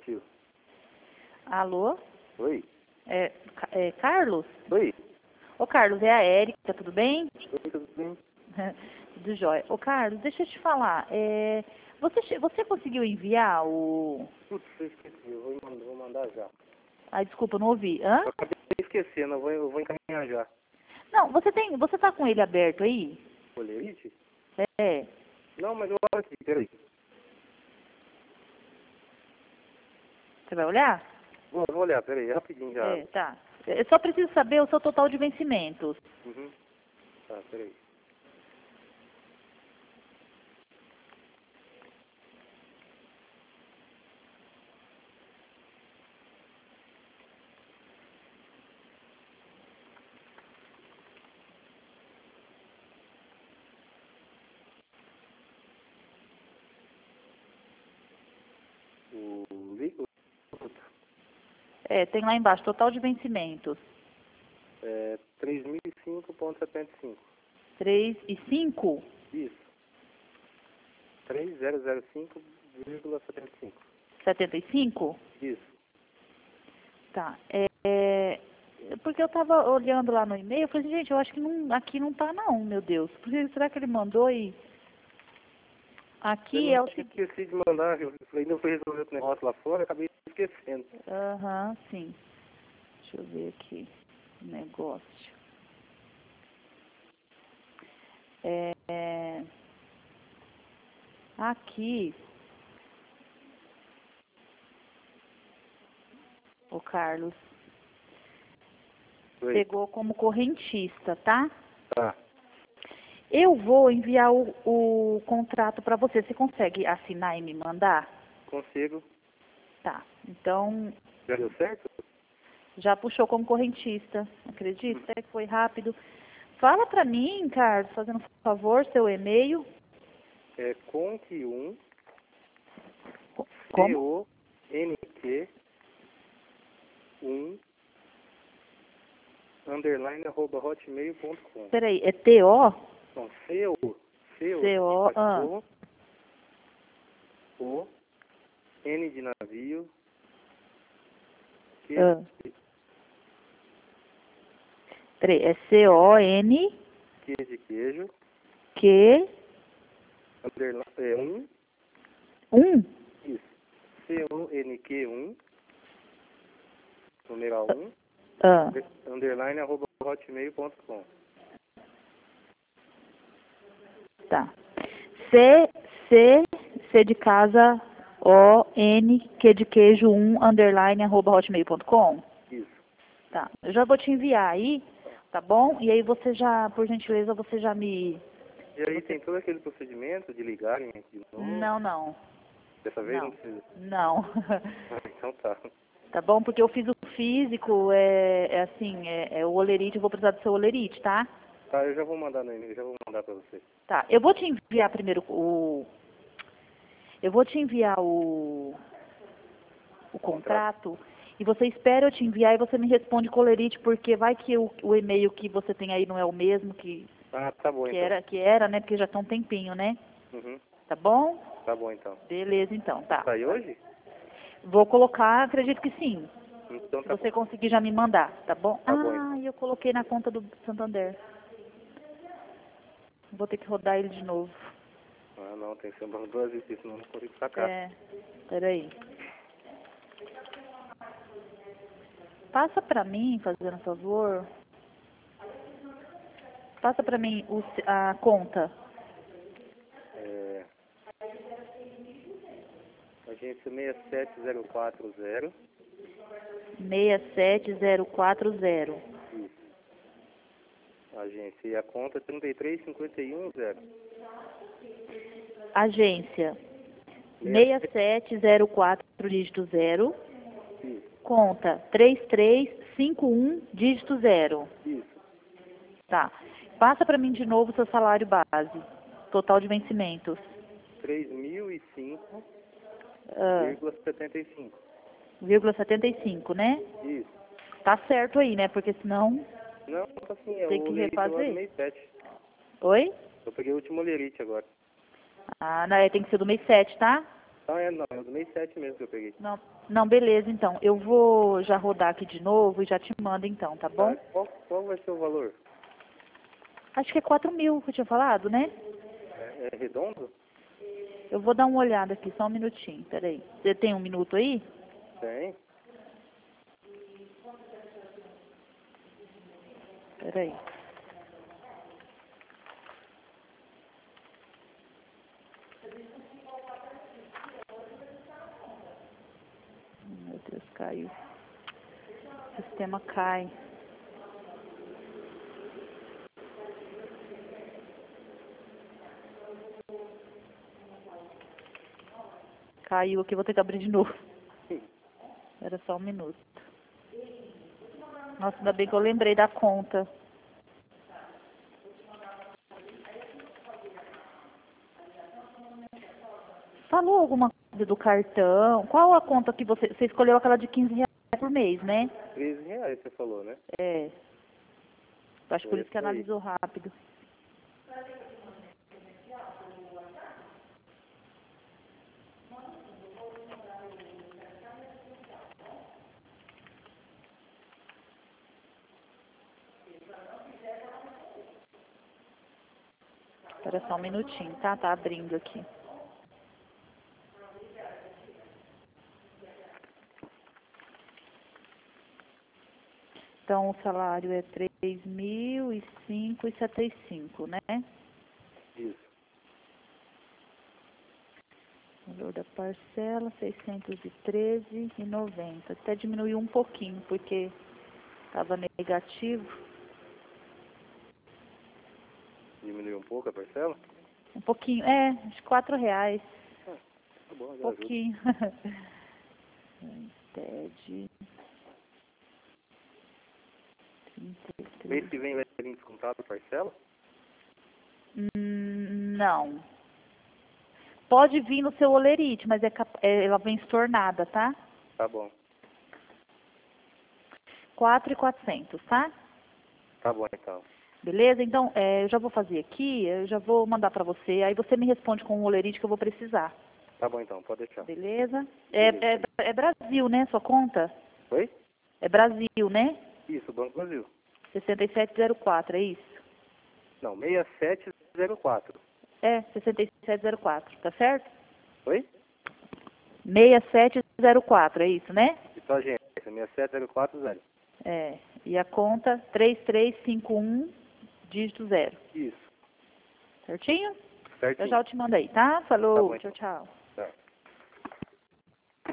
Tio. Alô? Oi? É Carlos? Oi? Ô Carlos, é a Érica, tudo bem? Oi, tudo bem? Tudo jóia. Ô Carlos, deixa eu te falar, você conseguiu enviar o... Putz, eu esqueci, vou mandar já. Ai, desculpa, não ouvi. Hã? Eu acabei esquecendo, eu vou encaminhar já. Não, você tá com ele aberto aí? Olerite? É. Não, mas eu olho aqui, peraí. Você vai olhar? Vou olhar, peraí, rapidinho já. Tá. Eu só preciso saber o seu total de vencimentos. Uhum. Tá, peraí. Tem lá embaixo, total de vencimentos. 3005,75. 3 e 5? Isso. 3005,75. 75? Isso. Tá. Porque eu tava olhando lá no e-mail, eu falei assim, gente, eu acho que aqui não tá não, meu Deus. Porque será que ele mandou e... Aqui é o seguinte... Esqueci de mandar, eu ainda fui resolver outro negócio lá fora, acabei esquecendo. Aham, sim. Deixa eu ver aqui. Negócio. Aqui... O Carlos Oi. pegou como correntista, tá? Tá. Eu vou enviar o contrato para você. Você consegue assinar e me mandar? Consigo. Tá. Então, Já deu certo? já puxou como correntista. Acredita? Até que foi rápido. Fala para mim, Carlos, fazendo um favor, seu e-mail. É conk1 Como? CONQ 1 underline arroba hotmail.com. Peraí, é TO? Então, CO CO, cachorro, O, N de navio, Q Peraí, é CON de queijo, Q underline, 1? isso, CONQ1, numeral 1, underline arroba hotmail.com. Tá. C de casa, Q de queijo 1, underline, arroba hotmail.com. Isso. Tá. Eu já vou te enviar aí, tá bom? E aí você já, por gentileza, você já me... E aí tem todo aquele procedimento de ligarem aqui de novo? Não. Dessa vez não precisa? Não. Então tá. Tá bom? Porque eu fiz o físico, o olerite, eu vou precisar do seu olerite, tá? Tá, eu já vou mandar no e-mail, já vou mandar pra você. Tá. Eu vou te enviar primeiro Eu vou te enviar o contrato e você espera eu te enviar e você me responde com olerite, porque vai que o e-mail que você tem aí não é o mesmo que Tá bom então. que era, né? Porque já tá um tempinho, né? Uhum. Tá bom? Tá bom então. Beleza, então, tá. Sai hoje? Vou colocar, acredito que sim. Então Se tá você bom. conseguir já me mandar, tá bom? Tá bom então. E eu coloquei na conta do Santander. Vou ter que rodar ele de novo. Ah não, tem que ser duas vezes, senão não consigo sacar. Peraí. Passa pra mim, fazendo favor. Passa pra mim a conta. Agência 67040. 67040. Isso. Agência. E a conta é 33510. Agência 6704 dígito 0. Isso. Conta 3351 dígito 0. Isso. Tá. Passa pra mim de novo o seu salário base. Total de vencimentos. 3005,75. 0,75, né? Isso. Tá certo aí, né? Porque senão Não, assim, é tem o que olerite agora do refazer. mês 7. Oi? Eu peguei o último olerite agora. Não, tem que ser do mês 7, tá? Não, é do mês 7 mesmo que eu peguei. Não, não, beleza, então. Eu vou já rodar aqui de novo e já te mando então, tá bom? Tá, qual vai ser o valor? Acho que é 4.000 que eu tinha falado, né? É redondo? Eu vou dar uma olhada aqui, só um minutinho, peraí. Você tem um minuto aí? Tem. Peraí. Meu Deus, caiu. O sistema cai. Caiu aqui, vou ter que abrir de novo. Era só um minuto. Nossa, ainda bem que eu lembrei da conta. Falou alguma coisa do cartão? Qual a conta que você escolheu? Aquela de R$ 15 por mês, né? R$ 13 você falou, né? É. Acho por Foi isso que isso aí. analisou rápido. Espera só um minutinho, tá? Tá abrindo aqui. Então, o salário é 3.005,75, né? Isso. O valor da parcela, 613,90. Até diminuiu um pouquinho, porque estava negativo. Diminuiu um pouco a parcela? Um pouquinho, acho que R$ 4. Tá bom, Um já ajuda. pouquinho. TED. Mês que vem vai vir descontado a parcela? Não. Pode vir no seu olerite, mas ela vem estornada, tá? Tá bom. 4.400, tá? Tá bom, então. Beleza? Então, eu já vou fazer aqui, eu já vou mandar pra você, aí você me responde com o olerite que eu vou precisar. Tá bom, então. Pode deixar. Beleza? Beleza. É Brasil, né, sua conta? Oi? É Brasil, né? Isso, Banco Brasil. 6704, é isso? Não, 6704. É, 6704, tá certo? Oi? 6704, é isso, né? Isso, agência. 67040. É, e a conta 3351, dígito 0. Isso. Certinho? Certinho. Já eu te mando aí, tá? Tá Falou, bom, tchau, então. tchau.